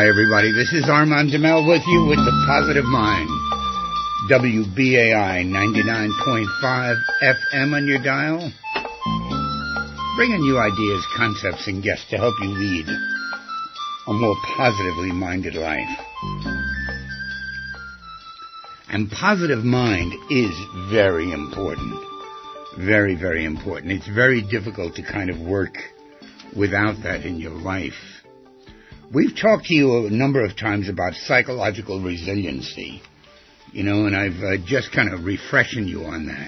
Hi, everybody. This is Armand Demel with you with The Positive Mind. WBAI 99.5 FM on your dial. Bringing you ideas, concepts, and guests to help you lead a more positively minded life. And positive mind is very important. Very, very important. It's very difficult to kind of work without that in your life. We've talked to you a number of times about psychological resiliency, and I've just kind of refreshing you on that.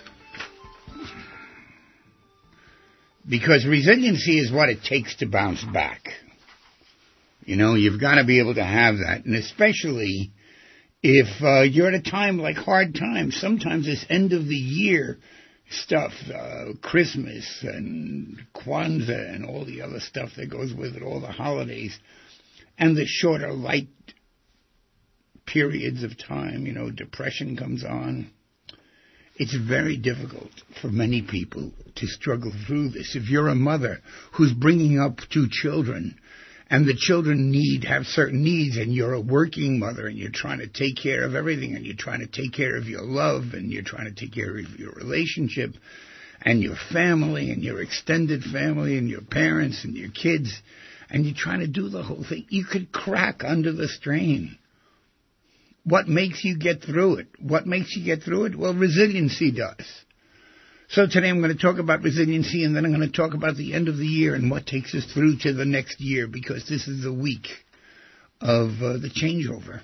Because resiliency is what it takes to bounce back. You've got to be able to have that, and especially if you're at a time like hard times. Sometimes this end of the year stuff, Christmas and Kwanzaa and all the other stuff that goes with it, all the holidays, and the shorter light periods of time, depression comes on. It's very difficult for many people to struggle through this. If you're a mother who's bringing up two children, and the children have certain needs, and you're a working mother, and you're trying to take care of everything, and you're trying to take care of your love, and you're trying to take care of your relationship, and your family, and your extended family, and your parents, and your kids, and you're trying to do the whole thing, you could crack under the strain. What makes you get through it? What makes you get through it? Well, resiliency does. So today I'm going to talk about resiliency, and then I'm going to talk about the end of the year and what takes us through to the next year, because this is the week of the changeover.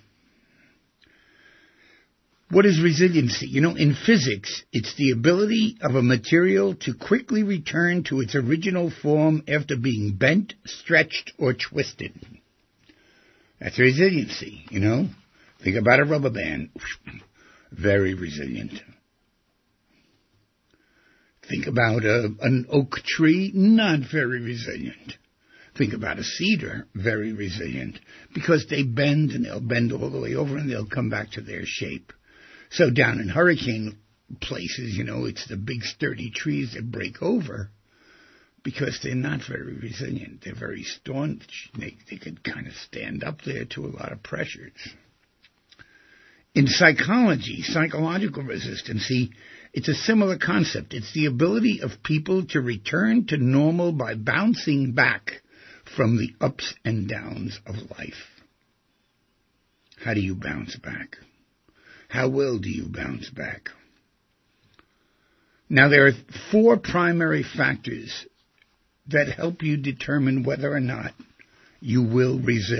What is resiliency? In physics, it's the ability of a material to quickly return to its original form after being bent, stretched, or twisted. That's resiliency, Think about a rubber band. Very resilient. Think about an oak tree, not very resilient. Think about a cedar, very resilient, because they bend, and they'll bend all the way over, and they'll come back to their shape. So down in hurricane places, it's the big sturdy trees that break over because they're not very resilient. They're very staunch. They can kind of stand up there to a lot of pressures. In psychology, psychological resistance, it's a similar concept. It's the ability of people to return to normal by bouncing back from the ups and downs of life. How do you bounce back? How well do you bounce back? Now, there are 4 primary factors that help you determine whether or not you will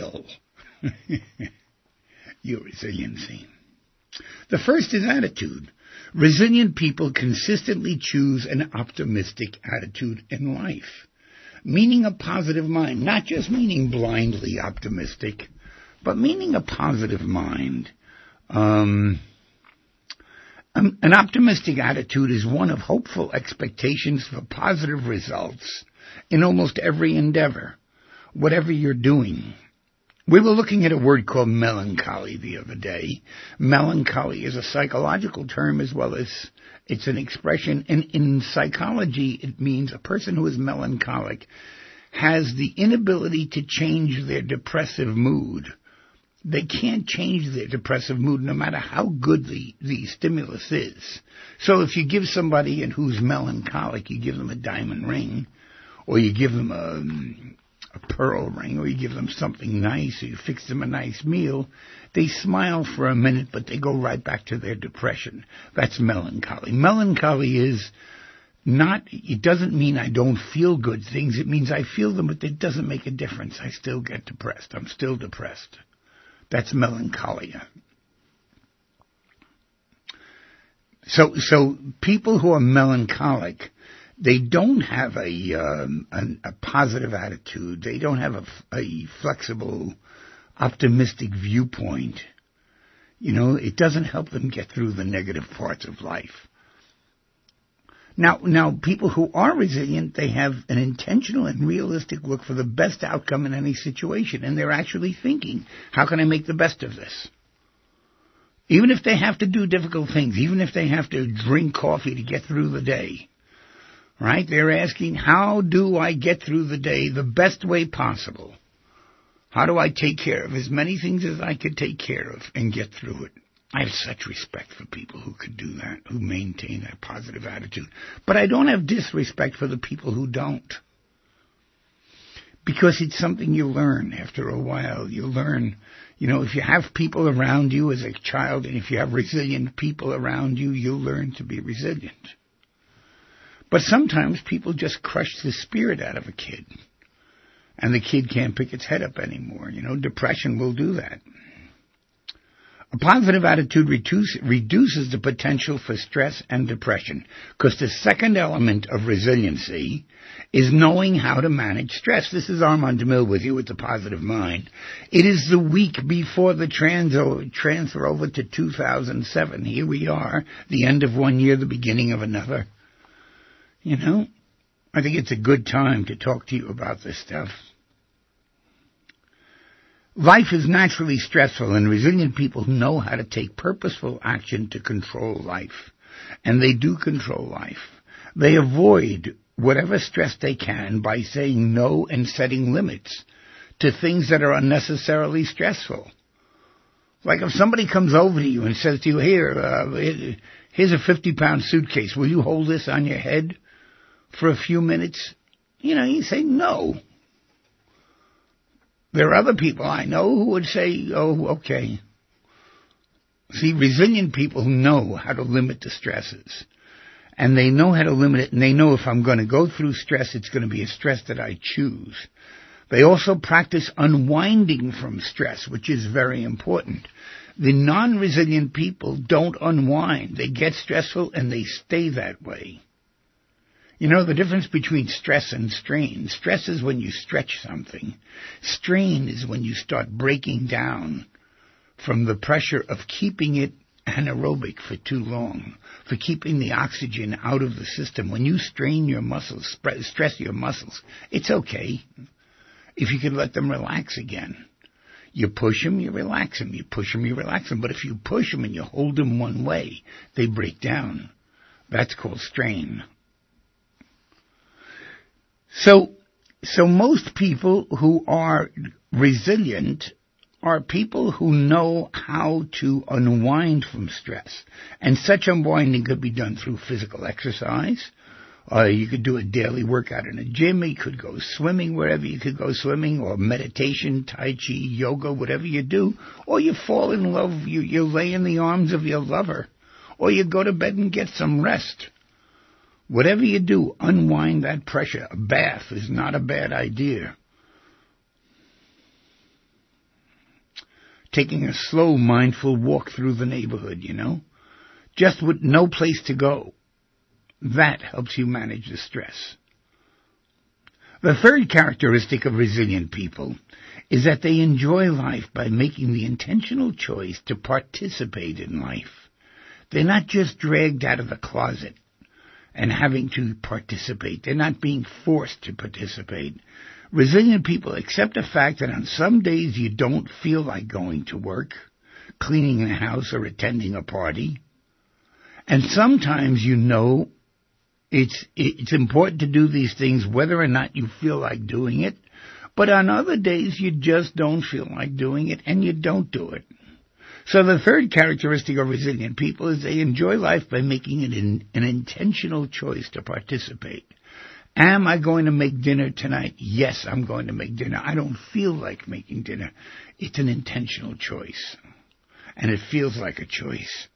your resiliency. The first is attitude. Resilient people consistently choose an optimistic attitude in life, meaning a positive mind, not just meaning blindly optimistic, but meaning a positive mind. An optimistic attitude is one of hopeful expectations for positive results in almost every endeavor, whatever you're doing. We were looking at a word called melancholy the other day. Melancholy is a psychological term as well as it's an expression. And in psychology, it means a person who is melancholic has the inability to change their depressive mood. They can't change their depressive mood no matter how good the stimulus is. So if you give somebody who's melancholic, you give them a diamond ring, or you give them a pearl ring, or you give them something nice, or you fix them a nice meal, they smile for a minute, but they go right back to their depression. That's melancholy. Melancholy is not, it doesn't mean I don't feel good things. It means I feel them, but it doesn't make a difference. I still get depressed. I'm still depressed. That's melancholia. So people who are melancholic, they don't have a positive attitude. They don't have a flexible, optimistic viewpoint. It doesn't help them get through the negative parts of life. Now, people who are resilient, they have an intentional and realistic look for the best outcome in any situation, and they're actually thinking, how can I make the best of this? Even if they have to do difficult things, even if they have to drink coffee to get through the day, right? They're asking, how do I get through the day the best way possible? How do I take care of as many things as I could take care of and get through it? I have such respect for people who could do that, who maintain that positive attitude. But I don't have disrespect for the people who don't. Because it's something you learn after a while. You learn, if you have people around you as a child, and if you have resilient people around you, you'll learn to be resilient. But sometimes people just crush the spirit out of a kid. And the kid can't pick its head up anymore. Depression will do that. A positive attitude reduces the potential for stress and depression, because the second element of resiliency is knowing how to manage stress. This is Armand DeMille with you with the Positive Mind. It is the week before the transfer over to 2007. Here we are, the end of one year, the beginning of another. I think it's a good time to talk to you about this stuff. Life is naturally stressful, and resilient people know how to take purposeful action to control life. And they do control life. They avoid whatever stress they can by saying no and setting limits to things that are unnecessarily stressful. Like if somebody comes over to you and says to you, here's a 50-pound suitcase. Will you hold this on your head for a few minutes? You say no. There are other people I know who would say, oh, okay. See, resilient people know how to limit the stresses. And they know how to limit it, and they know if I'm going to go through stress, it's going to be a stress that I choose. They also practice unwinding from stress, which is very important. The non-resilient people don't unwind. They get stressful, and they stay that way. The difference between stress and strain. Stress is when you stretch something. Strain is when you start breaking down from the pressure of keeping it anaerobic for too long, for keeping the oxygen out of the system. When you strain your muscles, stress your muscles, it's okay if you can let them relax again. You push them, you relax them. You push them, you relax them. But if you push them and you hold them one way, they break down. That's called strain. So most people who are resilient are people who know how to unwind from stress. And such unwinding could be done through physical exercise. You could do a daily workout in a gym. You could go swimming wherever you could go swimming, or meditation, Tai Chi, yoga, whatever you do. Or you fall in love, you lay in the arms of your lover. Or you go to bed and get some rest. Whatever you do, unwind that pressure. A bath is not a bad idea. Taking a slow, mindful walk through the neighborhood, just with no place to go. That helps you manage the stress. The third characteristic of resilient people is that they enjoy life by making the intentional choice to participate in life. They're not just dragged out of the closet and having to participate. They're not being forced to participate. Resilient people accept the fact that on some days you don't feel like going to work, cleaning the house, or attending a party. And sometimes it's important to do these things whether or not you feel like doing it. But on other days you just don't feel like doing it, and you don't do it. So the third characteristic of resilient people is they enjoy life by making it an intentional choice to participate. Am I going to make dinner tonight? Yes, I'm going to make dinner. I don't feel like making dinner. It's an intentional choice. And it feels like a choice.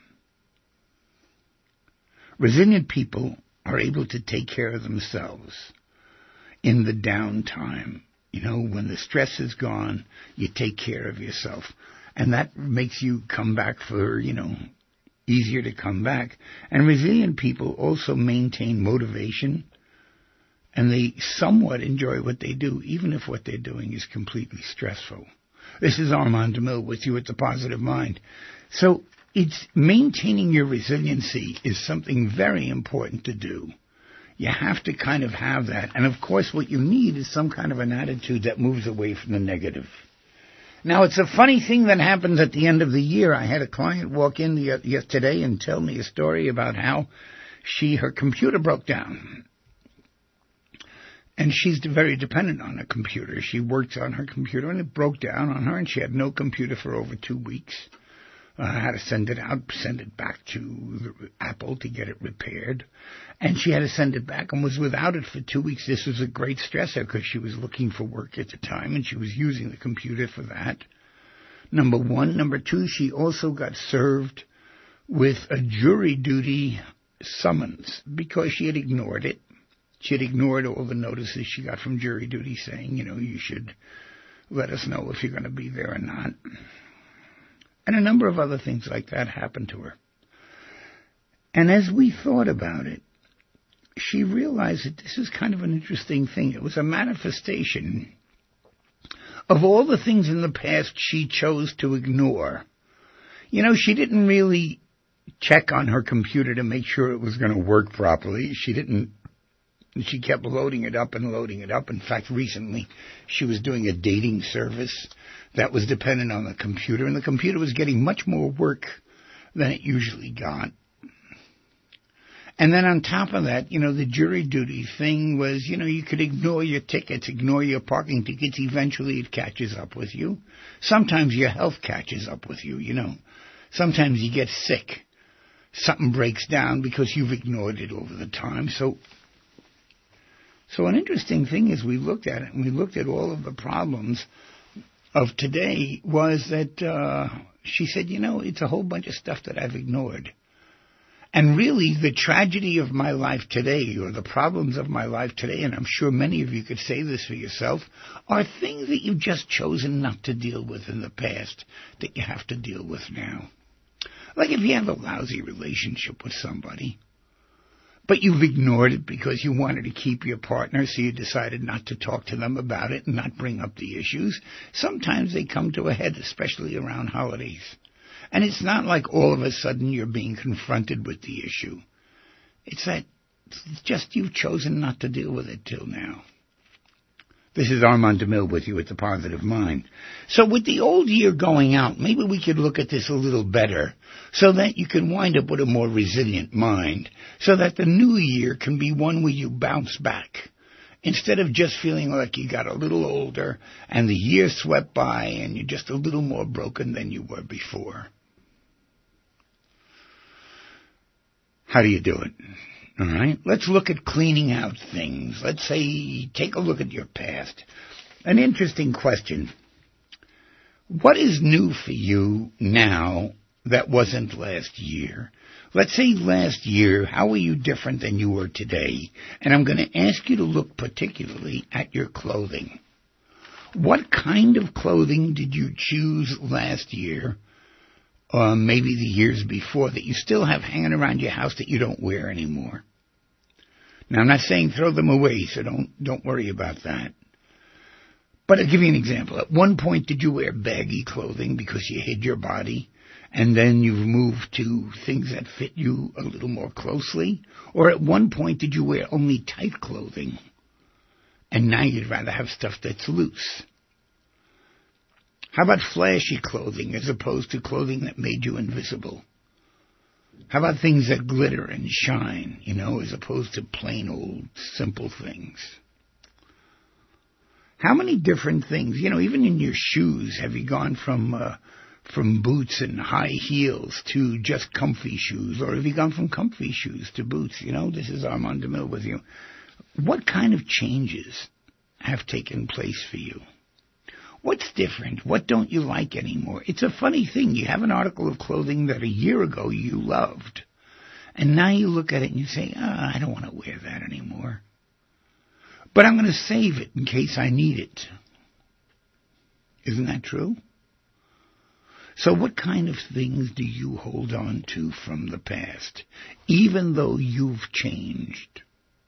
Resilient people are able to take care of themselves in the downtime. When the stress is gone, you take care of yourself. And that makes you come back easier to come back. And resilient people also maintain motivation, and they somewhat enjoy what they do, even if what they're doing is completely stressful. This is Armand DeMille with you at The Positive Mind. So it's maintaining your resiliency is something very important to do. You have to kind of have that. And of course what you need is some kind of an attitude that moves away from the negative. Now, it's a funny thing that happens at the end of the year. I had a client walk in yesterday and tell me a story about how her computer broke down. And she's very dependent on a computer. She works on her computer, and it broke down on her, and she had no computer for over 2 weeks. Had to send it out, send it back to Apple to get it repaired. And she had to send it back and was without it for 2 weeks. This was a great stressor because she was looking for work at the time, and she was using the computer for that. Number one. Number two, she also got served with a jury duty summons because she had ignored it. She had ignored all the notices she got from jury duty saying, you should let us know if you're going to be there or not. And a number of other things like that happened to her. And as we thought about it, she realized that this is kind of an interesting thing. It was a manifestation of all the things in the past she chose to ignore. She didn't really check on her computer to make sure it was going to work properly. She kept loading it up and loading it up. In fact, recently she was doing a dating service that was dependent on the computer, and the computer was getting much more work than it usually got. And then on top of that, the jury duty thing was, you could ignore your tickets, ignore your parking tickets. Eventually it catches up with you. Sometimes your health catches up with you, Sometimes you get sick. Something breaks down because you've ignored it over the time. So an interesting thing as we looked at it, and we looked at all of the problems of today, was that she said, it's a whole bunch of stuff that I've ignored. And really, the tragedy of my life today, or the problems of my life today, and I'm sure many of you could say this for yourself, are things that you've just chosen not to deal with in the past that you have to deal with now. Like if you have a lousy relationship with somebody, but you've ignored it because you wanted to keep your partner, so you decided not to talk to them about it and not bring up the issues. Sometimes they come to a head, especially around holidays. And it's not like all of a sudden you're being confronted with the issue. It's that just you've chosen not to deal with it till now. This is Armand DeMille with you at The Positive Mind. So with the old year going out, maybe we could look at this a little better so that you can wind up with a more resilient mind, so that the new year can be one where you bounce back. Instead of just feeling like you got a little older and the year swept by and you're just a little more broken than you were before. How do you do it? All right, let's look at cleaning out things. Let's say, take a look at your past. An interesting question. What is new for you now that wasn't last year? Let's say last year, how were you different than you were today? And I'm going to ask you to look particularly at your clothing. What kind of clothing did you choose last year, or maybe the years before, that you still have hanging around your house that you don't wear anymore? Now, I'm not saying throw them away, so don't worry about that. But I'll give you an example. At one point, did you wear baggy clothing because you hid your body, and then you've moved to things that fit you a little more closely? Or at one point, did you wear only tight clothing, and now you'd rather have stuff that's loose? How about flashy clothing as opposed to clothing that made you invisible? How about things that glitter and shine, as opposed to plain old simple things? How many different things, even in your shoes, have you gone from boots and high heels to just comfy shoes? Or have you gone from comfy shoes to boots? This is Armand DeMille with you. What kind of changes have taken place for you? What's different? What don't you like anymore? It's a funny thing. You have an article of clothing that a year ago you loved, and now you look at it and you say, I don't want to wear that anymore. But I'm going to save it in case I need it. Isn't that true? So what kind of things do you hold on to from the past, even though you've changed?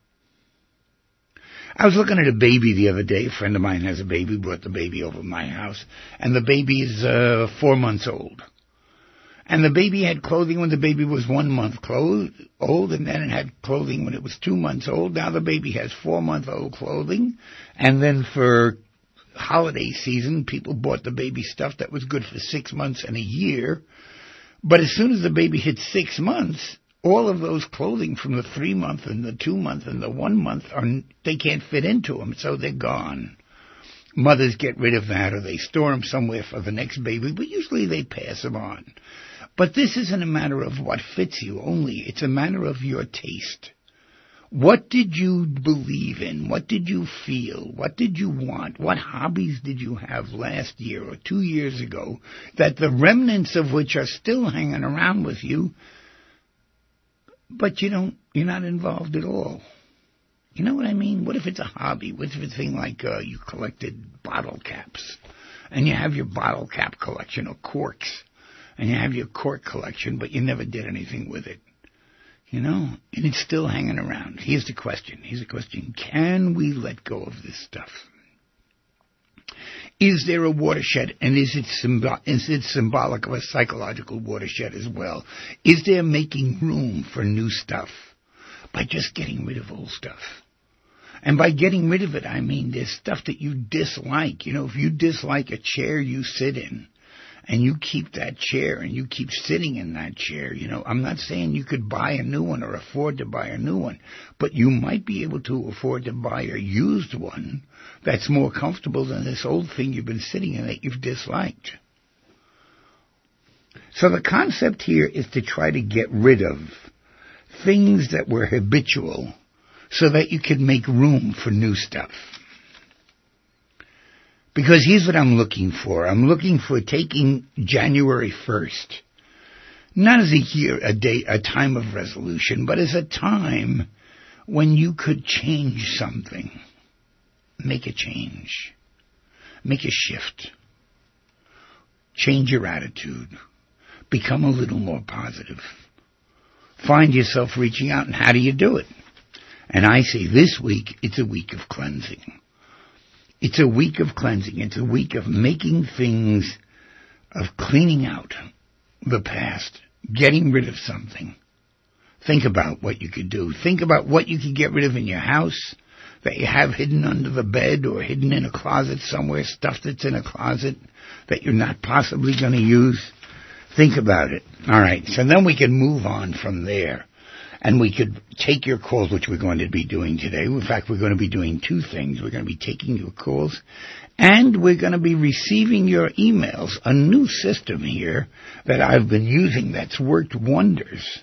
I was looking at a baby the other day. A friend of mine has a baby, brought the baby over to my house, and the baby is 4 months old. And the baby had clothing when the baby was 1 month old, and then it had clothing when it was 2 months old. Now the baby has 4-month-old clothing, and then for holiday season, people bought the baby stuff that was good for 6 months and a year. But as soon as the baby hit 6 months, all of those clothing from the 3-month and the 2-month and the 1 month, they can't fit into them, so they're gone. Mothers get rid of that, or they store them somewhere for the next baby, but usually they pass them on. But this isn't a matter of what fits you only. It's a matter of your taste. What did you believe in? What did you feel? What did you want? What hobbies did you have last year or 2 years ago that the remnants of which are still hanging around with you, but you're not involved at all? You know what I mean? What if it's a hobby? What if it's a thing like you collected bottle caps, and you have your bottle cap collection, or corks, and you have your cork collection, but you never did anything with it? And it's still hanging around. Here's the question. Can we let go of this stuff? Is there a watershed, and is it symbolic of a psychological watershed as well? Is there making room for new stuff by just getting rid of old stuff? And by getting rid of it, I mean there's stuff that you dislike. If you dislike a chair you sit in, and you keep that chair and you keep sitting in that chair, I'm not saying you could buy a new one or afford to buy a new one, but you might be able to afford to buy a used one that's more comfortable than this old thing you've been sitting in that you've disliked. So the concept here is to try to get rid of things that were habitual so that you could make room for new stuff. Because here's what I'm looking for. I'm looking for taking January 1st, not as a time of resolution, but as a time when you could change something. Make a change. Make a shift. Change your attitude. Become a little more positive. Find yourself reaching out, and how do you do it? And I say this week, it's a week of cleansing. It's a week of cleansing. It's a week of making things, of cleaning out the past, getting rid of something. Think about what you could do. Think about what you could get rid of in your house that you have hidden under the bed or hidden in a closet somewhere, stuff that's in a closet that you're not possibly going to use. Think about it. All right, so then we can move on from there. And we could take your calls, which we're going to be doing today. In fact, we're going to be doing two things. We're going to be taking your calls, and we're going to be receiving your emails, a new system here that I've been using that's worked wonders.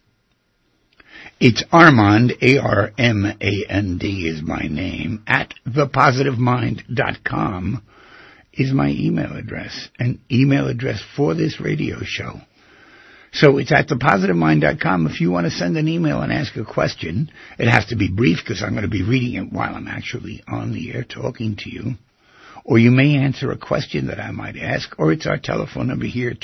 It's Armand, ARMAND is my name, at thepositivemind.com is my email address, an email address for this radio show. So it's at thepositivemind.com. If you want to send an email and ask a question, it has to be brief because I'm going to be reading it while I'm actually on the air talking to you. Or you may answer a question that I might ask, or it's our telephone number here,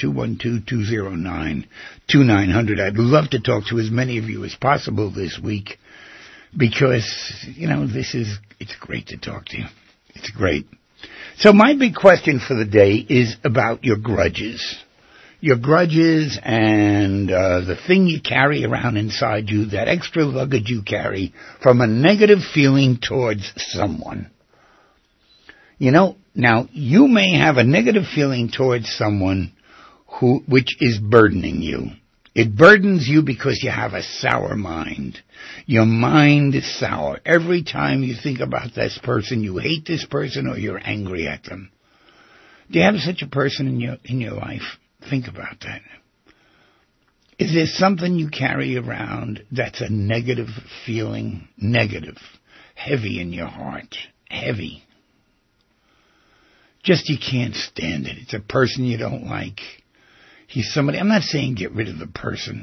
212-209-2900. I'd love to talk to as many of you as possible this week because, it's great to talk to you. It's great. So my big question for the day is about your grudges. Your grudges and the thing you carry around inside you, that extra luggage you carry from a negative feeling towards someone. Now you may have a negative feeling towards someone which is burdening you. It burdens you because you have a sour mind. Your mind is sour. Every time you think about this person, you hate this person or you're angry at them. Do you have such a person in your life? Think about that. Is there something you carry around that's a negative feeling? Negative. Heavy in your heart. Heavy. Just you can't stand it. It's a person you don't like. He's somebody. I'm not saying get rid of the person,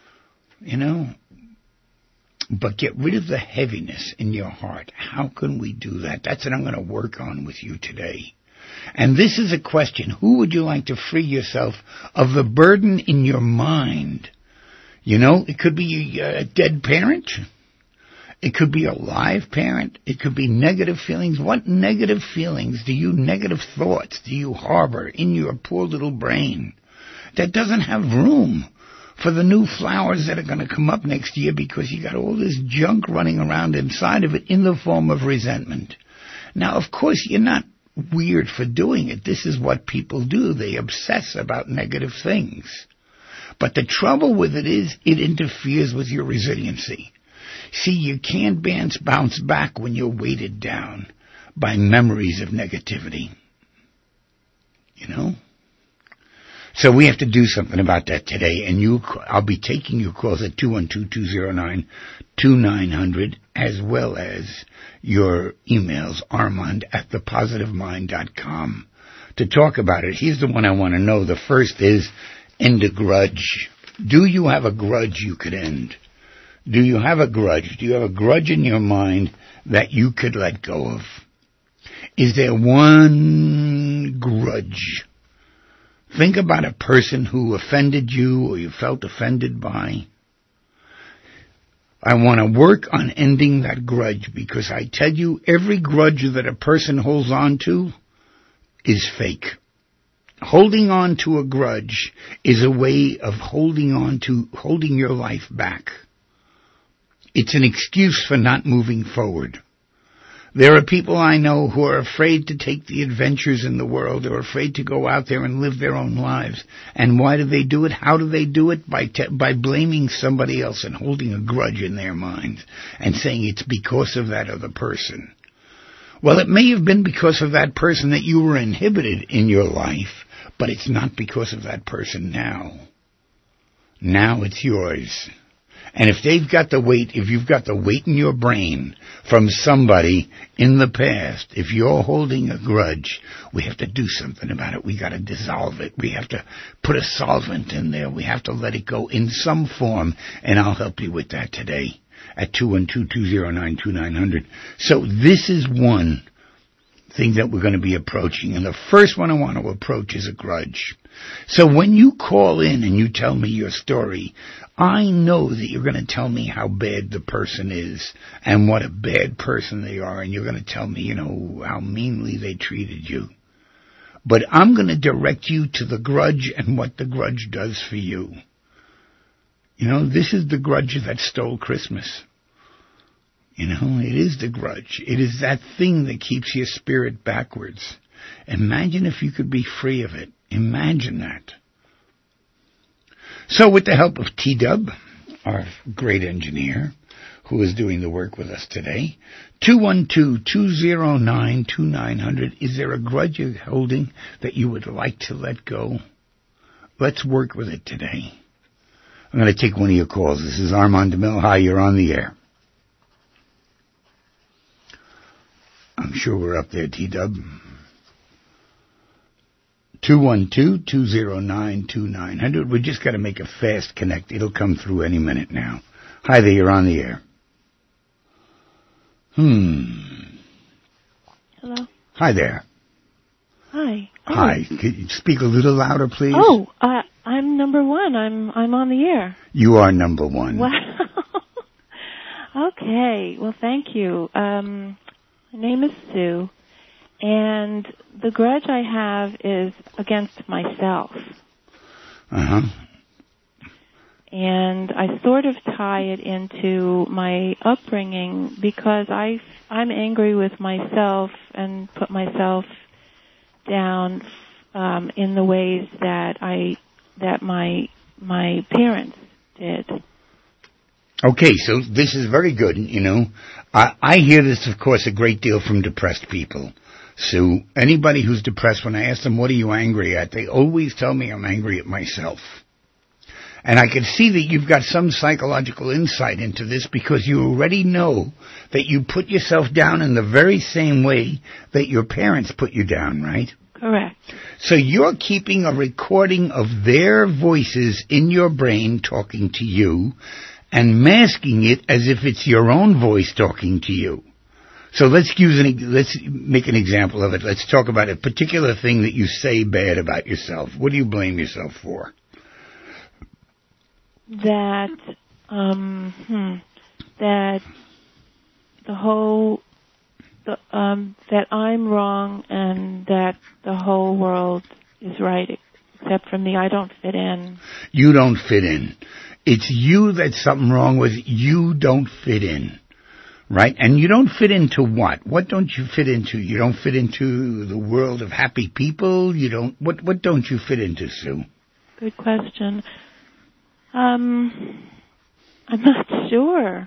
but get rid of the heaviness in your heart. How can we do that? That's what I'm going to work on with you today. And this is a question. Who would you like to free yourself of the burden in your mind? It could be a dead parent. It could be a live parent. It could be negative feelings. What negative feelings negative thoughts do you harbor in your poor little brain that doesn't have room for the new flowers that are going to come up next year because you got all this junk running around inside of it in the form of resentment? Now, of course, you're not weird for doing it. This is what people do. They obsess about negative things. But the trouble with it is it interferes with your resiliency. See, you can't bounce back when you're weighted down by memories of negativity. You know? So we have to do something about that today, and I'll be taking your calls at 212-209-2900, as well as your emails, armand@thepositivemind.com, to talk about it. Here's the one I want to know. The first is, end a grudge. Do you have a grudge you could end? Do you have a grudge? Do you have a grudge in your mind that you could let go of? Is there one grudge? Think about a person who offended you or you felt offended by. I want to work on ending that grudge, because I tell you, every grudge that a person holds on to is fake. Holding on to a grudge is a way of holding your life back. It's an excuse for not moving forward. There are people I know who are afraid to take the adventures in the world. They're afraid to go out there and live their own lives. And why do they do it? How do they do it? By blaming somebody else and holding a grudge in their minds and saying it's because of that other person. Well, it may have been because of that person that you were inhibited in your life, but it's not because of that person now. Now it's yours. And if you've got the weight in your brain from somebody in the past, if you're holding a grudge, we have to do something about it. We got to dissolve it. We have to put a solvent in there. We have to let it go in some form, and I'll help you with that today at 212-209-2900. So this is one thing that we're going to be approaching, and the first one I want to approach is a grudge. So when you call in and you tell me your story, I know that you're going to tell me how bad the person is and what a bad person they are, and you're going to tell me, how meanly they treated you. But I'm going to direct you to the grudge and what the grudge does for you. This is the grudge that stole Christmas. It is the grudge. It is that thing that keeps your spirit backwards. Imagine if you could be free of it. Imagine that. So with the help of T-Dub, our great engineer, who is doing the work with us today, 212-209-2900, is there a grudge you're holding that you would like to let go? Let's work with it today. I'm going to take one of your calls. This is Armand DeMille. Hi, you're on the air. I'm sure we're up there, T-Dub. 212-209-2900. We just got to make a fast connect. It'll come through any minute now. Hi there, you're on the air. Hello. Hi there. Hi. Hi. Could you speak a little louder, please? Oh, I'm number one. I'm on the air. You are number one. Wow. Okay. Well, thank you. My name is Sue, and the grudge I have is against myself. Uh-huh. And I sort of tie it into my upbringing because I'm angry with myself and put myself down in the ways that my parents did. Okay, so this is very good. I hear this, of course, a great deal from depressed people. So anybody who's depressed, when I ask them, what are you angry at? They always tell me I'm angry at myself. And I can see that you've got some psychological insight into this because you already know that you put yourself down in the very same way that your parents put you down, right? Correct. So you're keeping a recording of their voices in your brain talking to you and masking it as if it's your own voice talking to you. So let's make an example of it. Let's talk about a particular thing that you say bad about yourself. What do you blame yourself for? That that I'm wrong and that the whole world is right except for me. I don't fit in. You don't fit in. It's you that's something wrong with. You don't fit in. Right? And you don't fit into what? What don't you fit into? You don't fit into the world of happy people? What don't you fit into, Sue? Good question. I'm not sure.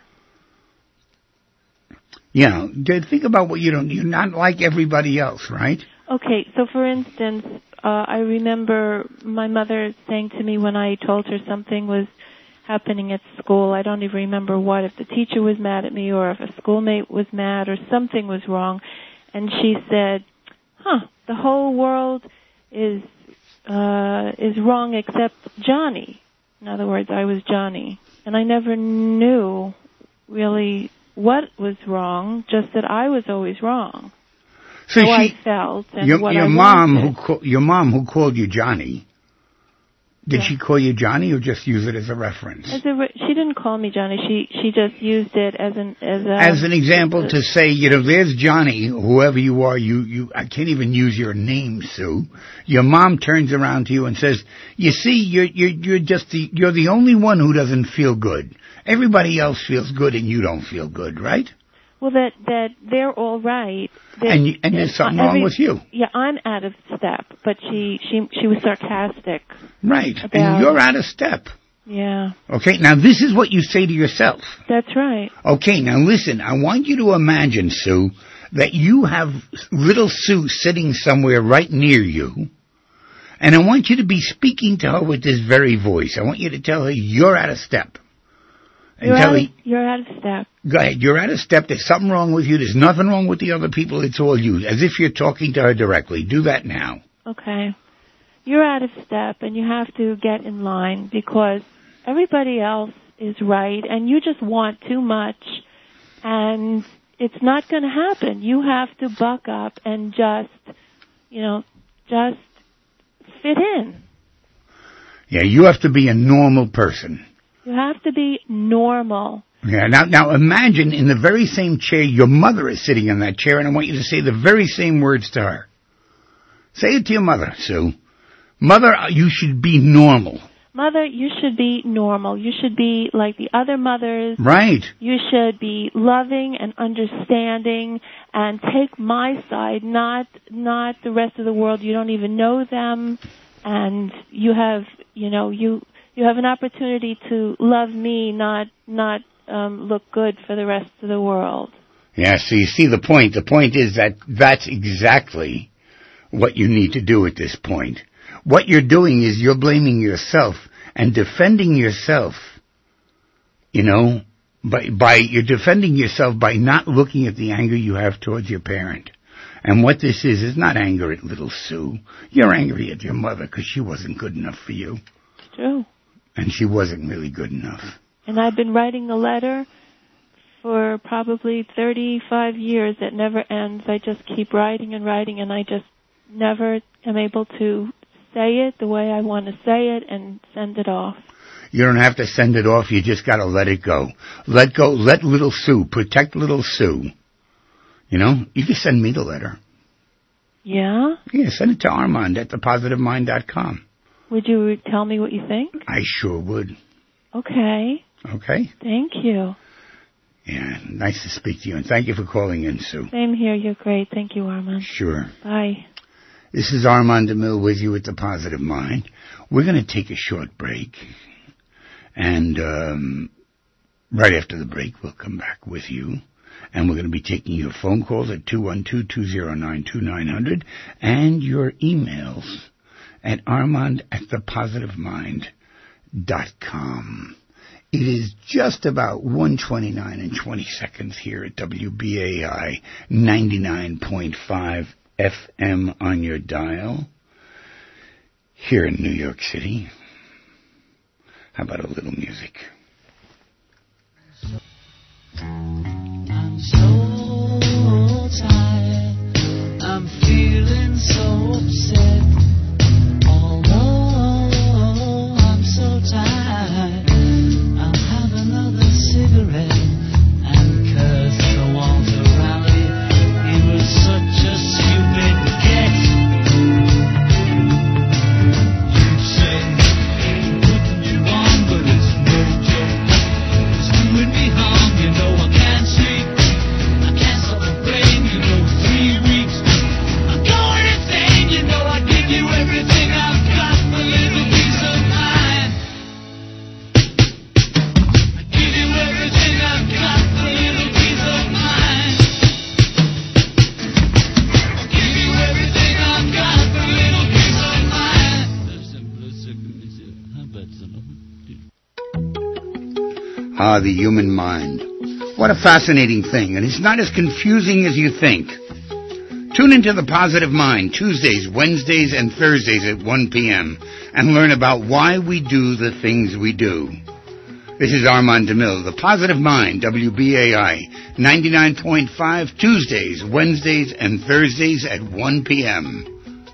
Yeah, think about what you're not like everybody else, right? Okay, so for instance, I remember my mother saying to me when I told her something was happening at school, I don't even remember what, if the teacher was mad at me or if a schoolmate was mad or something was wrong, and she said, the whole world is wrong except Johnny. In other words, I was Johnny. And I never knew really what was wrong, just that I was always wrong. So I felt and your what I mom wanted. Your mom who called you Johnny, did she call you Johnny or just use it as a reference? She didn't call me Johnny. She just used it as an example to say, there's Johnny, whoever you are. I can't even use your name, Sue. Your mom turns around to you and says, "You see, you're the only one who doesn't feel good. Everybody else feels good, and you don't feel good, right?" Well, that they're all right. And there's something wrong with you. Yeah, I'm out of step, but she was sarcastic. Right, and you're out of step. Yeah. Okay, now this is what you say to yourself. That's right. Okay, now listen, I want you to imagine, Sue, that you have little Sue sitting somewhere right near you, and I want you to be speaking to her with this very voice. I want you to tell her you're out of step. And you're out of step. Go ahead. You're out of step. There's something wrong with you. There's nothing wrong with the other people. It's all you. As if you're talking to her directly. Do that now. Okay. You're out of step, and you have to get in line because everybody else is right, and you just want too much, and it's not going to happen. You have to buck up and just fit in. Yeah, you have to be a normal person. You have to be normal. Yeah, now imagine in the very same chair, your mother is sitting in that chair, and I want you to say the very same words to her. Say it to your mother, Sue. Mother, you should be normal. Mother, you should be normal. You should be like the other mothers. Right. You should be loving and understanding and take my side, not the rest of the world. You don't even know them, and you have an opportunity to love me, not look good for the rest of the world. Yeah, so you see the point. The point is that that's exactly what you need to do at this point. What you're doing is you're blaming yourself and defending yourself, you're defending yourself by not looking at the anger you have towards your parent. And what this is not anger at little Sue. You're angry at your mother because she wasn't good enough for you. It's true. And she wasn't really good enough. And I've been writing a letter for probably 35 years that never ends. I just keep writing and writing, and I just never am able to say it the way I want to say it and send it off. You don't have to send it off. You just got to let it go. Let go. Let little Sue. Protect little Sue. You can send me the letter. Yeah? Yeah, send it to Armand at thepositivemind.com. Would you tell me what you think? I sure would. Okay. Okay? Thank you. Yeah, nice to speak to you, and thank you for calling in, Sue. Same here. You're great. Thank you, Armand. Sure. Bye. This is Armand DeMille with you at The Positive Mind. We're going to take a short break, and right after the break, we'll come back with you. And we're going to be taking your phone calls at 212-209-2900 and your emails at armand@thepositivemind.com. It is just about 1:29 and 20 seconds here at WBAI 99.5 FM on your dial here in New York City. How about a little music? I'm so tired, I'm feeling so upset. Although I'm so tired, I'll have another cigarette and curse the walls around me. He was such a stupid get. You say I'm putting you on, but it's no joke. It's doing me harm, I can't sleep. Ah, the human mind. What a fascinating thing, and it's not as confusing as you think. Tune into The Positive Mind Tuesdays, Wednesdays, and Thursdays at 1 p.m. and learn about why we do the things we do. This is Armand DeMille, The Positive Mind, WBAI, 99.5 Tuesdays, Wednesdays, and Thursdays at 1 p.m.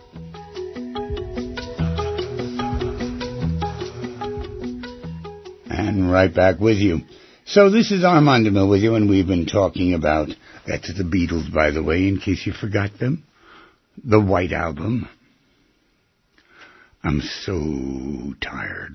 And right back with you. So this is Armand DeMille with you, and we've been talking about, that's the Beatles, by the way, in case you forgot them, the White Album. I'm so tired.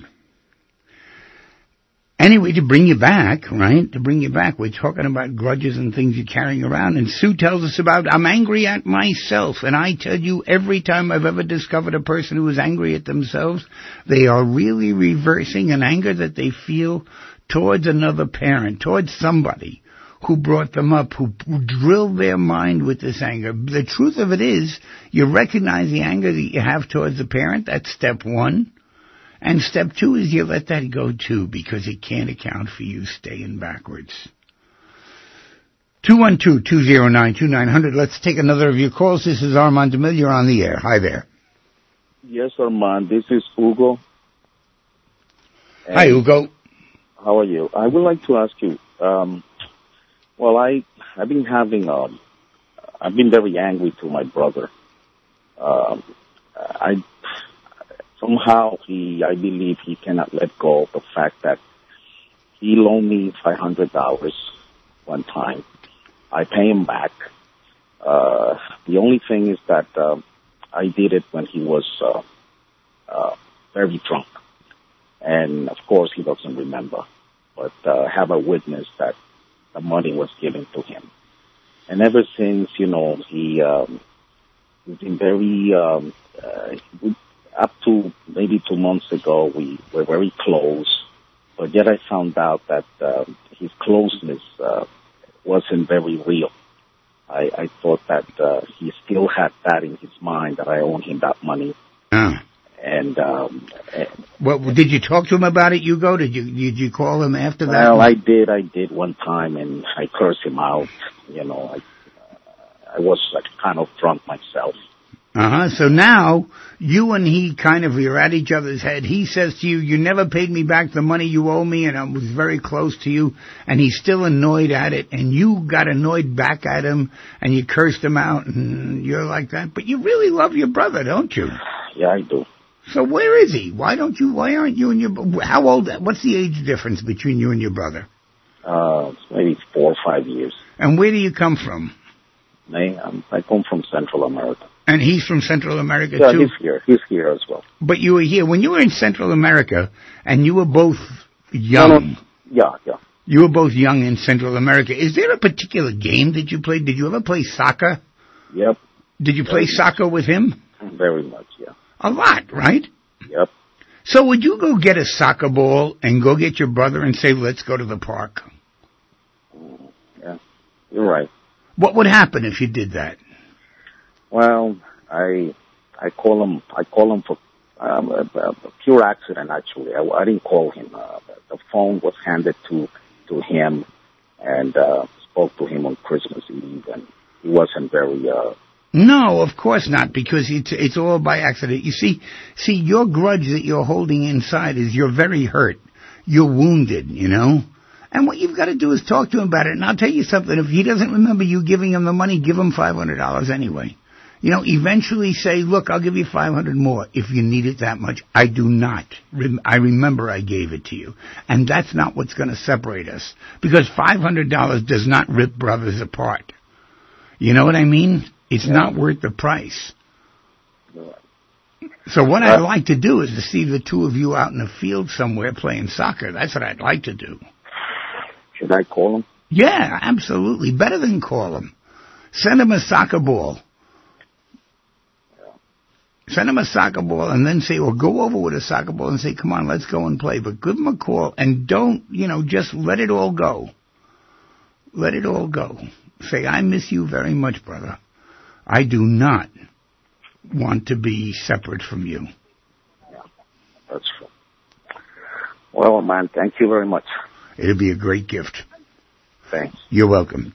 Anyway, to bring you back, right, we're talking about grudges and things you're carrying around, and Sue tells us about, I'm angry at myself, and I tell you, every time I've ever discovered a person who is angry at themselves, they are really reversing an anger that they feel towards another parent, towards somebody who brought them up, who drilled their mind with this anger. The truth of it is, you recognize the anger that you have towards the parent, that's step one. And step two is you let that go too, because it can't account for you staying backwards. 212-209-2900. Let's take another of your calls. This is Armand DeMille. You're on the air. Hi there. Yes, Armand. This is Hugo. Hi, Hugo. How are you? I would like to ask you, I've been very angry to my brother. Somehow I believe he cannot let go of the fact that he loaned me $500 one time. I pay him back. The only thing is that I did it when he was very drunk. And, of course, he doesn't remember. But have a witness that the money was given to him. And ever since, he's been very... up to maybe 2 months ago, we were very close, but yet I found out that his closeness wasn't very real. I thought that he still had that in his mind, that I owed him that money. And well, did you talk to him about it, Hugo? Did you call him after that? Well, I did one time, and I cursed him out. I was kind of drunk myself. So now, you and he you're at each other's head. He says to you, you never paid me back the money you owe me, and I was very close to you, and he's still annoyed at it, and you got annoyed back at him, and you cursed him out, and you're like that. But you really love your brother, don't you? Yeah, I do. So where is he? Why aren't you and how old, what's the age difference between you and your brother? Maybe 4 or 5 years. And where do you come from? I come from Central America. And he's from Central America, too? Yeah, he's here as well. But you were here, when you were in Central America, and you were both young. No. Yeah. You were both young in Central America. Is there a particular game that you played? Did you ever play soccer? Yep. Did you play soccer with him? Very much, yeah. A lot, right? Yep. So would you go get a soccer ball and go get your brother and say, let's go to the park? Yeah, you're right. What would happen if you did that? Well, I call him for a pure accident, actually. I didn't call him. The phone was handed to him, and spoke to him on Christmas Eve, and he wasn't very... No, of course not, because it's all by accident. You see, your grudge that you're holding inside is you're very hurt. You're wounded, And what you've got to do is talk to him about it. And I'll tell you something, if he doesn't remember you giving him the money, give him $500 anyway. Eventually say, look, I'll give you $500 more if you need it that much. I do not. I remember I gave it to you. And that's not what's going to separate us. Because $500 does not rip brothers apart. You know what I mean? It's not worth the price. So what I'd like to do is to see the two of you out in the field somewhere playing soccer. That's what I'd like to do. Should I call him? Yeah, absolutely. Better than call him. Send him a soccer ball. Send him a soccer ball and then say, or go over with a soccer ball and say, come on, let's go and play. But give him a call and don't, just let it all go. Let it all go. Say, I miss you very much, brother. I do not want to be separate from you. Yeah, that's true. Well, man, thank you very much. It'll be a great gift. Thanks. You're welcome.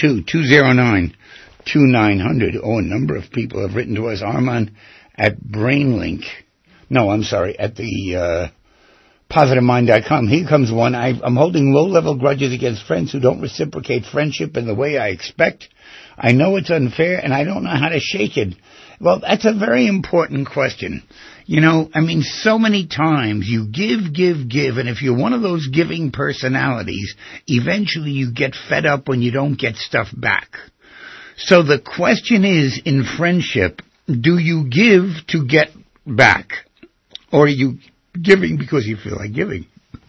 212-209-2900. Oh, a number of people have written to us. Armand at Brainlink. No, I'm sorry, at the PositiveMind.com. Here comes one. I'm holding low-level grudges against friends who don't reciprocate friendship in the way I expect. I know it's unfair, and I don't know how to shake it. Well, that's a very important question. You know, I mean, so many times you give, and if you're one of those giving personalities, eventually you get fed up when you don't get stuff back. So the question is, in friendship, do you give to get back? Or are you giving because you feel like giving?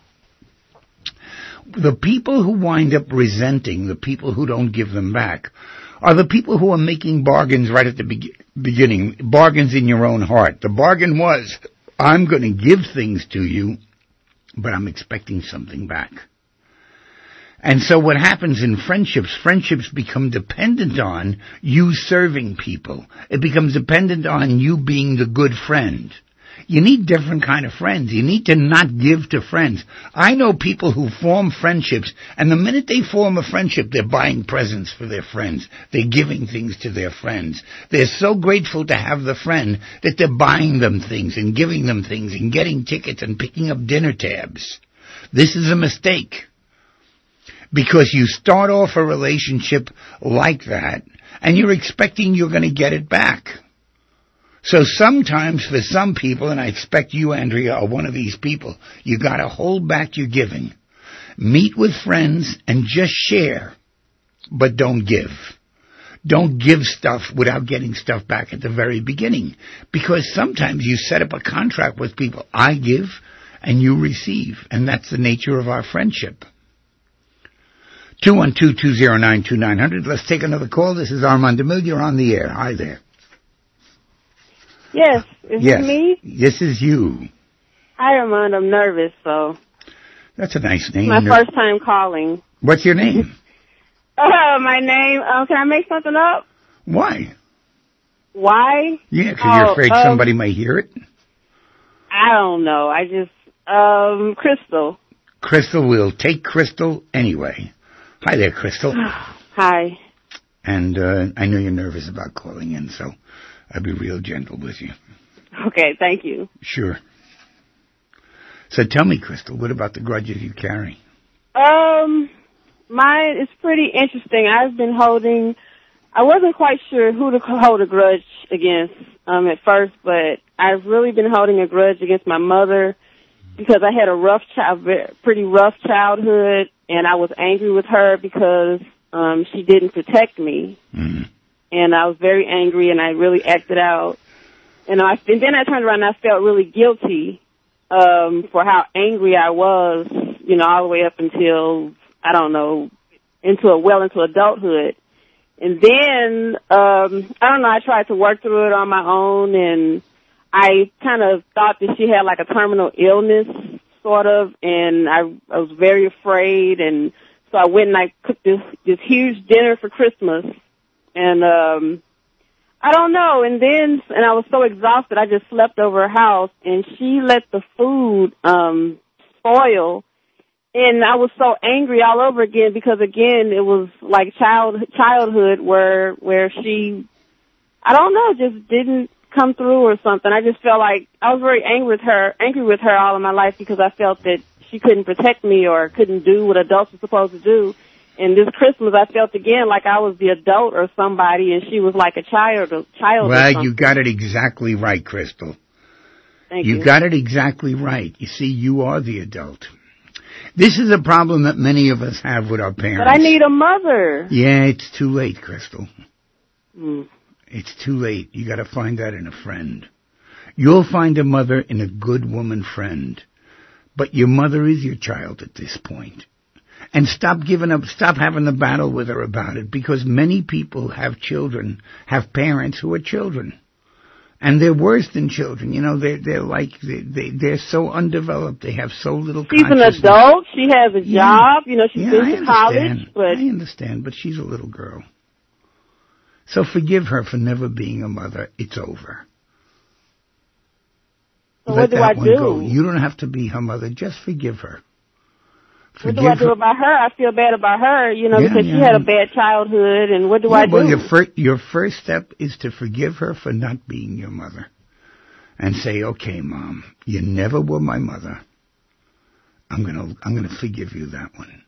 The people who wind up resenting the people who don't give them back are the people who are making bargains right at the beginning, bargains in your own heart. The bargain was, I'm going to give things to you, but I'm expecting something back. And so what happens in friendships become dependent on you serving people. It becomes dependent on you being the good friend. You need different kind of friends. You need to not give to friends. I know people who form friendships, and the minute they form a friendship, they're buying presents for their friends. They're giving things to their friends. They're so grateful to have the friend that they're buying them things and giving them things and getting tickets and picking up dinner tabs. This is a mistake. Because you start off a relationship like that, and you're expecting you're going to get it back. So sometimes for some people, and I expect you, Andrea, are one of these people, you got to hold back your giving. Meet with friends and just share, but don't give. Don't give stuff without getting stuff back at the very beginning. Because sometimes you set up a contract with people. I give and you receive, and that's the nature of our friendship. 212-209-2900. Let's take another call. This is Armand DeMille. You're on the air. Hi there. Yes, is it me? This is you. Hi, Armand. I'm nervous, so. That's a nice name. My first time calling. What's your name? My name, can I make something up? Why? Why? Yeah, because you're afraid somebody may hear it? I don't know. I just, Crystal. Crystal, will take Crystal anyway. Hi there, Crystal. Hi. And I know you're nervous about calling in, so I'll be real gentle with you. Okay, thank you. Sure. So tell me, Crystal, what about the grudges you carry? Mine is pretty interesting. I wasn't quite sure who to hold a grudge against at first, but I've really been holding a grudge against my mother because I had a pretty rough childhood, and I was angry with her because she didn't protect me. Mm. And I was very angry, and I really acted out. And then I turned around and I felt really guilty for how angry I was, all the way up until, I don't know, into adulthood. And then, I don't know, I tried to work through it on my own, and I kind of thought that she had like a terminal illness, sort of, and I was very afraid, and so I went and I cooked this huge dinner for Christmas, and I don't know, and I was so exhausted, I just slept over her house, and she let the food spoil, and I was so angry all over again because, again, it was like childhood where she, I don't know, just didn't come through or something. I just felt like I was very angry with her all of my life because I felt that she couldn't protect me or couldn't do what adults are supposed to do. And this Christmas, I felt again like I was the adult or somebody, and she was like a child. Well, you got it exactly right, Crystal. Thank you. You got it exactly right. You see, you are the adult. This is a problem that many of us have with our parents. But I need a mother. Yeah, it's too late, Crystal. Mm. It's too late. You got to find that in a friend. You'll find a mother in a good woman friend. But your mother is your child at this point. And stop giving up, stop having the battle with her about it, because many people have children, have parents who are children. And they're worse than children. They're so undeveloped. They have so little consciousness. She's an adult. She has a job. She's been to college. But I understand, but she's a little girl. So forgive her for never being a mother. It's over. So what do I do? Go. You don't have to be her mother. Just forgive her. What do I do about her? I feel bad about her, because she had a bad childhood, and what do I do? Well, your first step is to forgive her for not being your mother. And say, okay, Mom, you never were my mother. I'm gonna forgive you that one.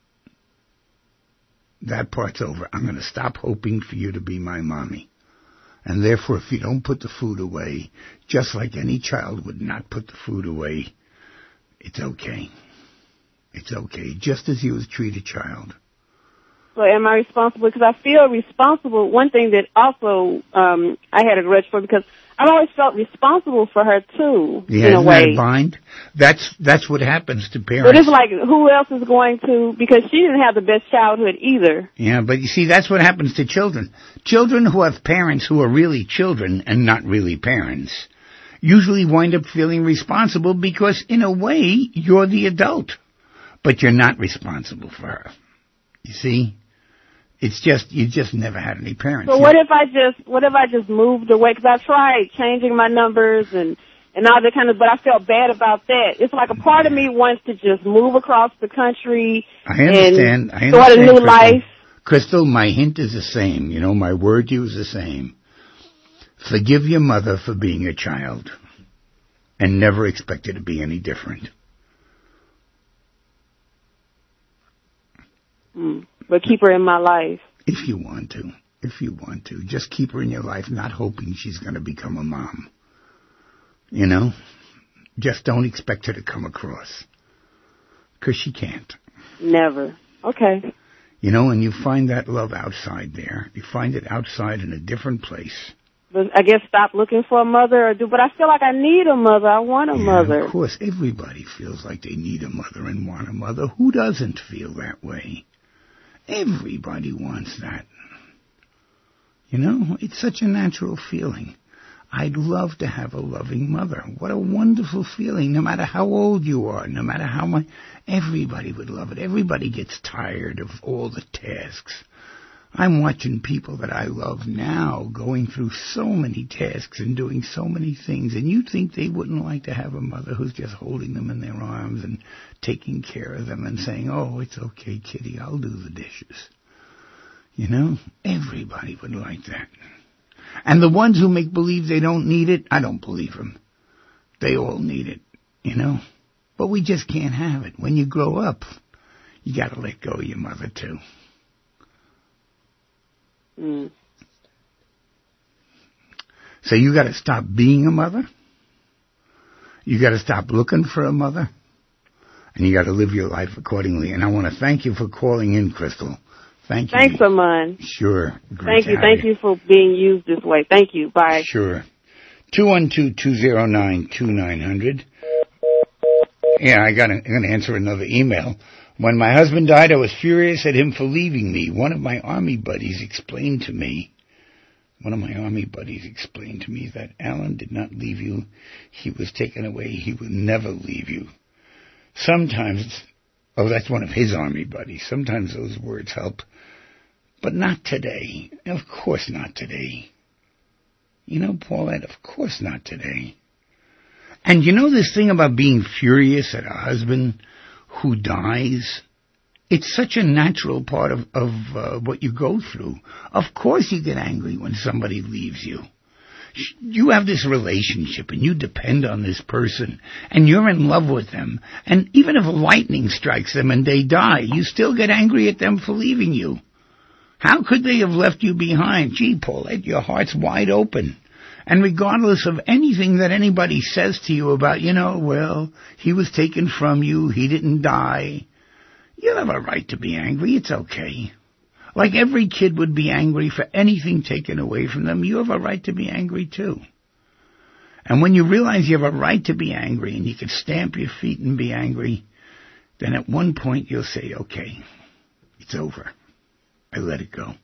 That part's over. I'm gonna stop hoping for you to be my mommy. And therefore, if you don't put the food away, just like any child would not put the food away, it's okay. It's okay, just as you would treat a child. So am I responsible? Because I feel responsible. One thing that also I had a grudge for, because I've always felt responsible for her too, in a way. Isn't that blind? That's what happens to parents. But it's like, who else is going to, because she didn't have the best childhood either. Yeah, but you see, that's what happens to children. Children who have parents who are really children and not really parents usually wind up feeling responsible because, in a way, you're the adult, but you're not responsible for her. You see? It's just, you just never had any parents. So what if I just moved away? Because I tried changing my numbers and all that kind of, but I felt bad about that. It's like a part of me wants to just move across the country and start a new life. Crystal, my hint is the same. My word to you is the same. Forgive your mother for being a child and never expect it to be any different. But keep her in my life. If you want to. Just keep her in your life, not hoping she's going to become a mom. Just don't expect her to come across. Because she can't. Never. Okay. And you find that love outside there. You find it outside in a different place. But I guess stop looking for a mother but I feel like I need a mother. I want a mother. Of course, everybody feels like they need a mother and want a mother. Who doesn't feel that way? Everybody wants that. It's such a natural feeling. I'd love to have a loving mother. What a wonderful feeling, no matter how old you are, no matter how much. Everybody would love it. Everybody gets tired of all the tasks. I'm watching people that I love now going through so many tasks and doing so many things, and you'd think they wouldn't like to have a mother who's just holding them in their arms and taking care of them and saying, oh, it's okay, kitty, I'll do the dishes. Everybody would like that. And the ones who make believe they don't need it, I don't believe them. They all need it, But we just can't have it. When you grow up, you got to let go of your mother, too. So you got to stop being a mother. You got to stop looking for a mother. And you got to live your life accordingly. And I want to thank you for calling in, Crystal. Thank you. Thanks so much. Sure. Thank you. Thank you for being used this way. Thank you. Bye. Sure. 212-209-2900. Yeah, I'm going to answer another email. When my husband died, I was furious at him for leaving me. One of my army buddies explained to me that Alan did not leave you. He was taken away. He will never leave you. Sometimes, that's one of his army buddies. Sometimes those words help. But not today. Of course not today. Paulette, of course not today. And this thing about being furious at a husband who dies, it's such a natural part of what you go through. Of course you get angry when somebody leaves you. You have this relationship and you depend on this person and you're in love with them. And even if lightning strikes them and they die, you still get angry at them for leaving you. How could they have left you behind? Gee, Paulette, your heart's wide open. And regardless of anything that anybody says to you about, he was taken from you, he didn't die, you have a right to be angry. It's okay. Like every kid would be angry for anything taken away from them, you have a right to be angry too. And when you realize you have a right to be angry and you can stamp your feet and be angry, then at one point you'll say, okay, it's over. I let it go.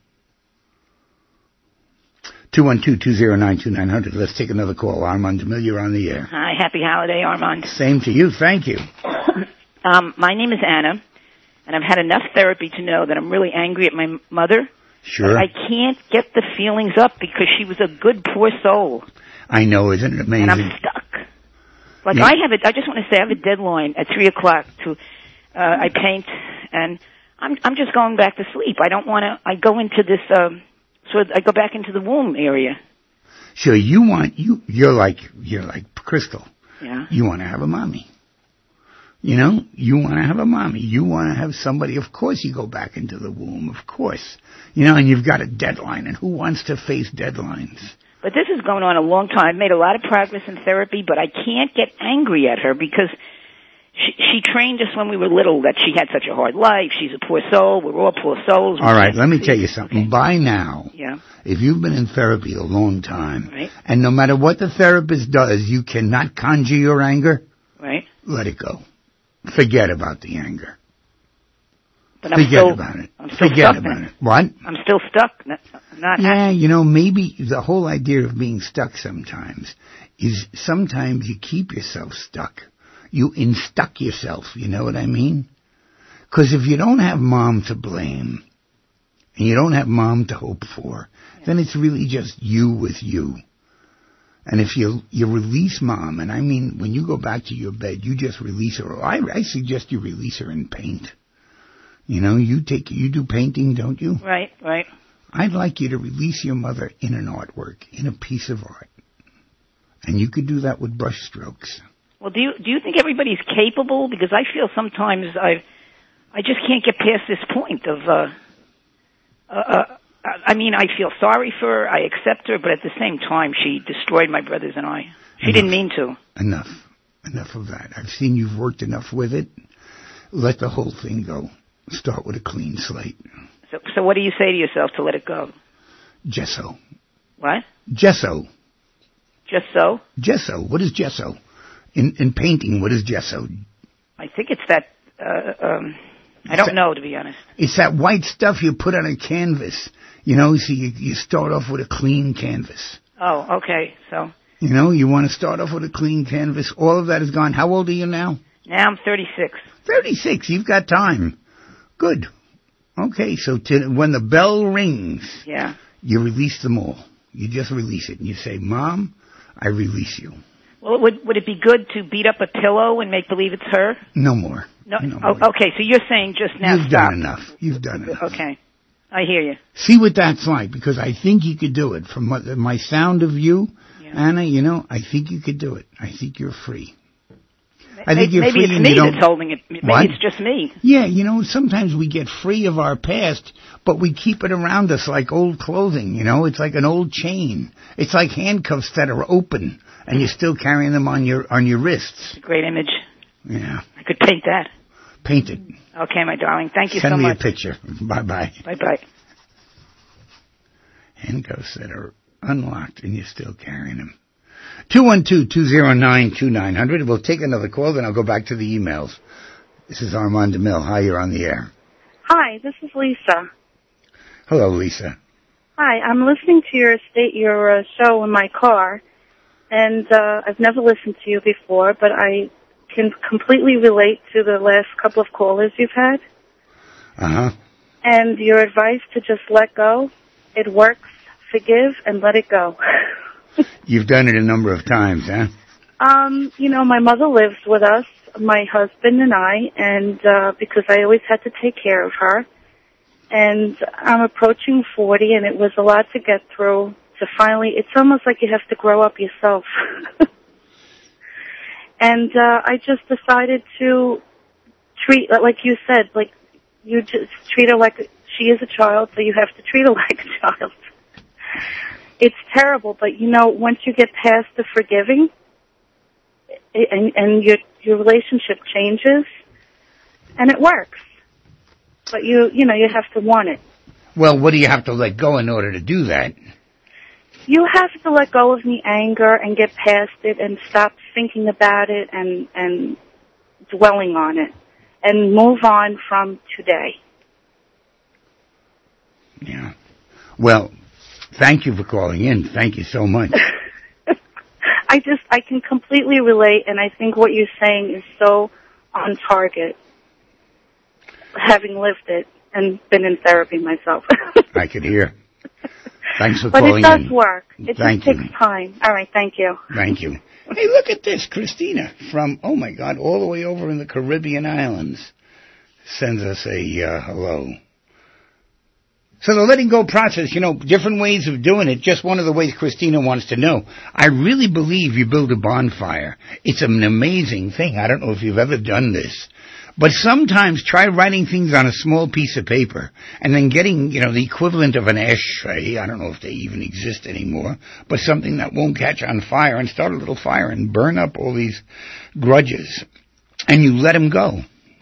212-209-2900. Let's take another call. Armand DeMille, you're on the air. Hi, happy holiday, Armand. Same to you. Thank you. My name is Anna, and I've had enough therapy to know that I'm really angry at my mother. Sure. But I can't get the feelings up because she was a good, poor soul. I know, isn't it amazing? And I'm stuck. I just want to say I have a deadline at 3 o'clock to I paint, and I'm just going back to sleep. I don't want to. I go into this. I go back into the womb area. So you're like Crystal. Yeah. You want to have a mommy. You know, you want to have a mommy. You want to have somebody. Of course, you go back into the womb. Of course, you know, and you've got a deadline. And who wants to face deadlines? But this is going on a long time. I've made a lot of progress in therapy, but I can't get angry at her because she trained us when we were little that she had such a hard life. She's a poor soul. We're all poor souls. All right, let me tell you something. Okay. By now, yeah. If you've been in therapy a long time, right. And no matter what the therapist does, you cannot conjure your anger, right. Let it go. Forget about the anger. But Forget about it. Forget about it. What? I'm still stuck. Not yeah, you know, maybe the whole idea of being stuck sometimes is sometimes you keep yourself stuck. You unstuck yourself, you know what I mean? Because if you don't have mom to blame, and you don't have mom to hope for, then it's really just you with you. And if you release mom, and I mean, when you go back to your bed, you just release her. I suggest you release her in paint. You know, you do painting, don't you? Right, right. I'd like you to release your mother in an artwork, in a piece of art. And you could do that with brush strokes. Well, do you think everybody's capable? Because I feel sometimes I just can't get past this point of, I mean, I feel sorry for her, I accept her, but at the same time, she destroyed my brothers and I. She didn't mean to. Enough of that. I've seen you've worked enough with it. Let the whole thing go. Start with a clean slate. So what do you say to yourself to let it go? Gesso. What? Gesso. Just so? Gesso. What is gesso? In painting, what is gesso? I think it's that, I don't know, to be honest. It's that white stuff you put on a canvas. You know, so you start off with a clean canvas. Oh, okay, so. You know, you want to start off with a clean canvas. All of that is gone. How old are you now? Now I'm 36. 36, you've got time. Good. Okay, so when the bell rings, yeah, you release them all. You just release it, and you say, Mom, I release you. Well, would it be good to beat up a pillow and make believe it's her? No more. No more. Okay, so you're saying just now You've done enough. You've done enough. Okay, I hear you. See what that's like, because I think you could do it. From my sound of you, yeah. Anna, you know, I think you could do it. I think you're free. I think you're maybe free it's me that's holding it. Maybe what? It's just me. Yeah, you know, sometimes we get free of our past, but we keep it around us like old clothing, you know? It's like an old chain. It's like handcuffs that are open, and you're still carrying them on your wrists. It's a great image. Yeah. I could paint that. Paint it. Okay, my darling. Thank you so much. much. Send me a picture. Bye-bye. Bye-bye. Handcuffs that are unlocked, and you're still carrying them. 212-209-2900. We'll take another call, then I'll go back to the emails. This is Armand DeMille. Hi, you're on the air. Hi, this is Lisa. Hello, Lisa. Hi, I'm listening to your show in my car, and I've never listened to you before, but I can completely relate to the last couple of callers you've had. Uh-huh. And your advice to just let go, it works. Forgive and let it go. You've done it a number of times, huh? You know, my mother lives with us, my husband and I, and because I always had to take care of her. And I'm approaching 40, and it was a lot to get through to finally, it's almost like you have to grow up yourself. And I just decided to treat, like you said, like you just treat her like she is a child, so you have to treat her like a child. It's terrible, but you know, once you get past the forgiving, and your relationship changes, and it works. But you have to want it. Well, what do you have to let go in order to do that? You have to let go of the anger and get past it and stop thinking about it and dwelling on it and move on from today. Yeah. Well, thank you for calling in. Thank you so much. I can completely relate, and I think what you're saying is so on target, having lived it and been in therapy myself. I could hear. Thanks for calling in. But it does work. It just takes time. All right, thank you. Thank you. Hey, look at this, Christina from, oh my God, all the way over in the Caribbean islands. sends us a hello. So the letting go process, different ways of doing it. Just one of the ways Christina wants to know. I really believe you build a bonfire. It's an amazing thing. I don't know if you've ever done this. But sometimes try writing things on a small piece of paper and then getting, the equivalent of an ashtray. I don't know if they even exist anymore, but something that won't catch on fire, and start a little fire and burn up all these grudges. And you let them go.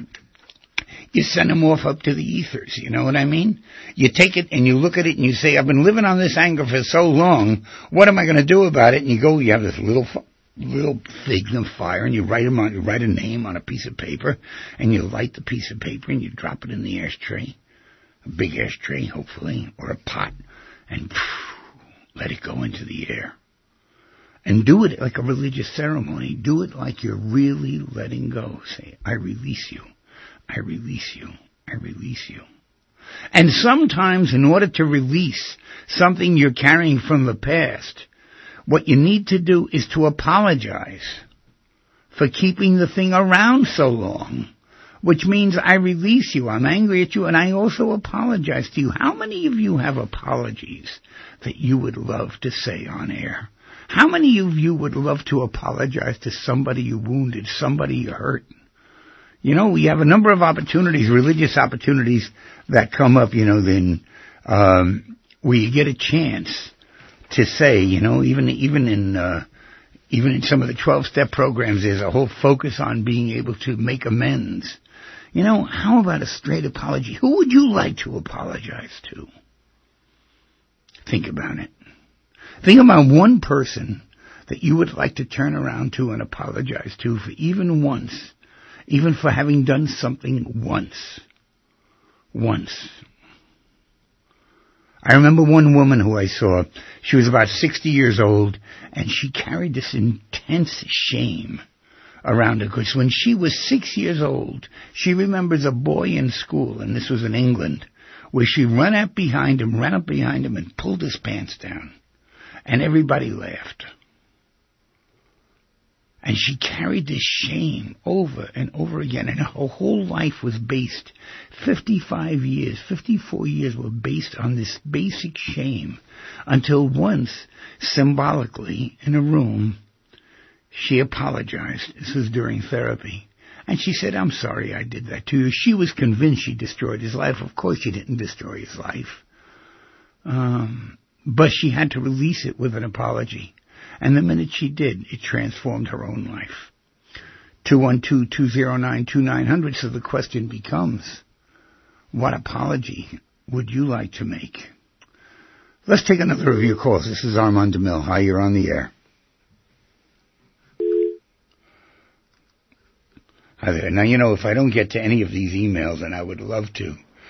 You send them off up to the ethers, you know what I mean? You take it and you look at it and you say, I've been living on this anger for so long, what am I going to do about it? And you have this little thing of fire, and you write a name on a piece of paper, and you light the piece of paper and you drop it in the ashtray, a big ashtray hopefully, or a pot, and let it go into the air. And do it like a religious ceremony. Do it like you're really letting go. Say, I release you. I release you. I release you. And sometimes in order to release something you're carrying from the past, what you need to do is to apologize for keeping the thing around so long, which means I release you. I'm angry at you, and I also apologize to you. How many of you have apologies that you would love to say on air? How many of you would love to apologize to somebody you wounded, somebody you hurt? We have a number of opportunities, religious opportunities that come up, then where you get a chance to say, even in some of the 12-step programs, there's a whole focus on being able to make amends. How about a straight apology? Who would you like to apologize to? Think about it. Think about one person that you would like to turn around to and apologize to for even once, even for having done something once. Once. I remember one woman who I saw. She was about 60 years old, and she carried this intense shame around her, because when she was 6 years old, she remembers a boy in school, and this was in England, where she ran up behind him and pulled his pants down, and everybody laughed. And she carried this shame over and over again, and her whole life was based, 54 years were based on this basic shame, until once, symbolically, in a room, she apologized. This was during therapy. And she said, I'm sorry I did that to you. She was convinced she destroyed his life. Of course she didn't destroy his life. But she had to release it with an apology. And the minute she did, it transformed her own life. 212-209-2900. So the question becomes, what apology would you like to make? Let's take another of your calls. This is Armand DeMille. Hi, you're on the air. Hi there. Now, if I don't get to any of these emails, and I would love to.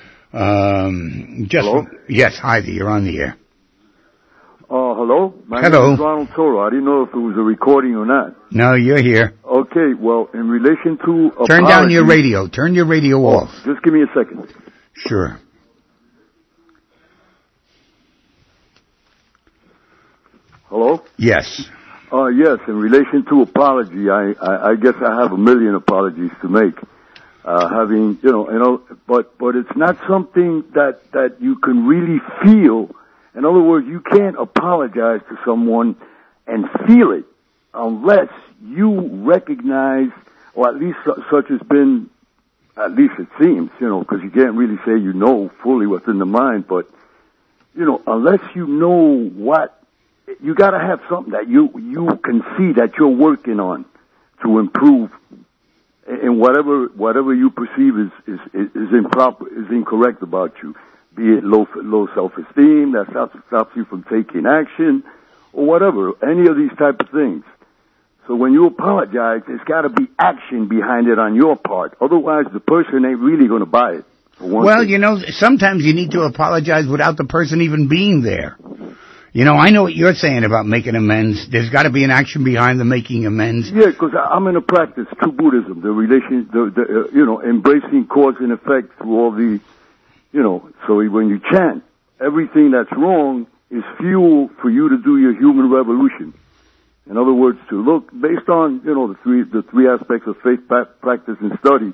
Hello? Yes, hi there. You're on the air. Hello? My Hello. name is Ronald Toro. I didn't know if it was a recording or not. No, you're here. Okay, well, in relation to apology... Turn down your radio. Turn your radio off. Just give me a second. Sure. Hello? Yes. Yes, in relation to apology, I guess I have a million apologies to make. But it's not something that you can really feel. In other words, you can't apologize to someone and feel it unless you recognize, or at least such has been, at least it seems, because you can't really say fully what's in the mind, but, unless you know what, you gotta have something that you can see that you're working on to improve in whatever you perceive is improper, is incorrect about you. Be it low self-esteem that stops you from taking action, or whatever, any of these type of things. So when you apologize, there's got to be action behind it on your part. Otherwise, the person ain't really going to buy it. Well, sometimes you need to apologize without the person even being there. I know what you're saying about making amends. There's got to be an action behind the making amends. Yeah, because I'm in a practice, true Buddhism, embracing cause and effect through all the, so when you chant, everything that's wrong is fuel for you to do your human revolution. In other words, to look based on, the three aspects of faith, practice, and study.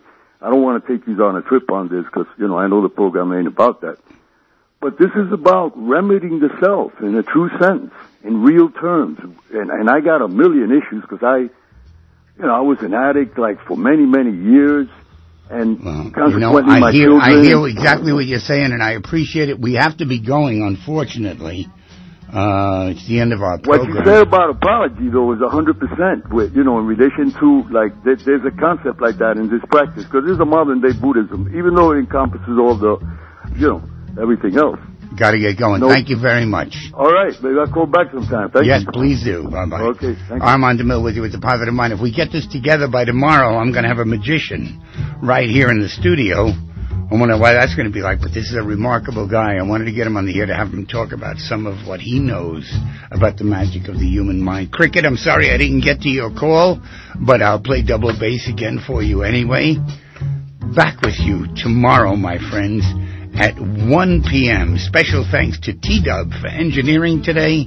I don't want to take you on a trip on this because, I know the program ain't about that. But this is about remedying the self in a true sense, in real terms. And I got a million issues because I was an addict for many, many years. And consequently, my children... I hear exactly what you're saying, and I appreciate it. We have to be going, unfortunately. It's the end of our program. What you said about apology, though, is 100%. With, in relation to, there's a concept like that in this practice, because this is a modern-day Buddhism, even though it encompasses all the, everything else. Got to get going. Thank you very much. All right. Maybe I'll call back sometime. Thank you. Yes, please do. Bye-bye. Okay, thank you. Armand DeMille with you with the Positive Mind. If we get this together by tomorrow, I'm going to have a magician right here in the studio. I wonder why that's going to be like, but this is a remarkable guy. I wanted to get him on the air to have him talk about some of what he knows about the magic of the human mind. Cricket, I'm sorry I didn't get to your call, but I'll play double bass again for you anyway. Back with you tomorrow, my friends, at 1 p.m. Special thanks to T-Dub for engineering today.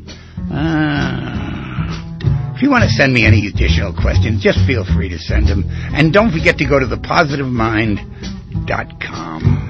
If you want to send me any additional questions, just feel free to send them. And don't forget to go to thepositivemind.com.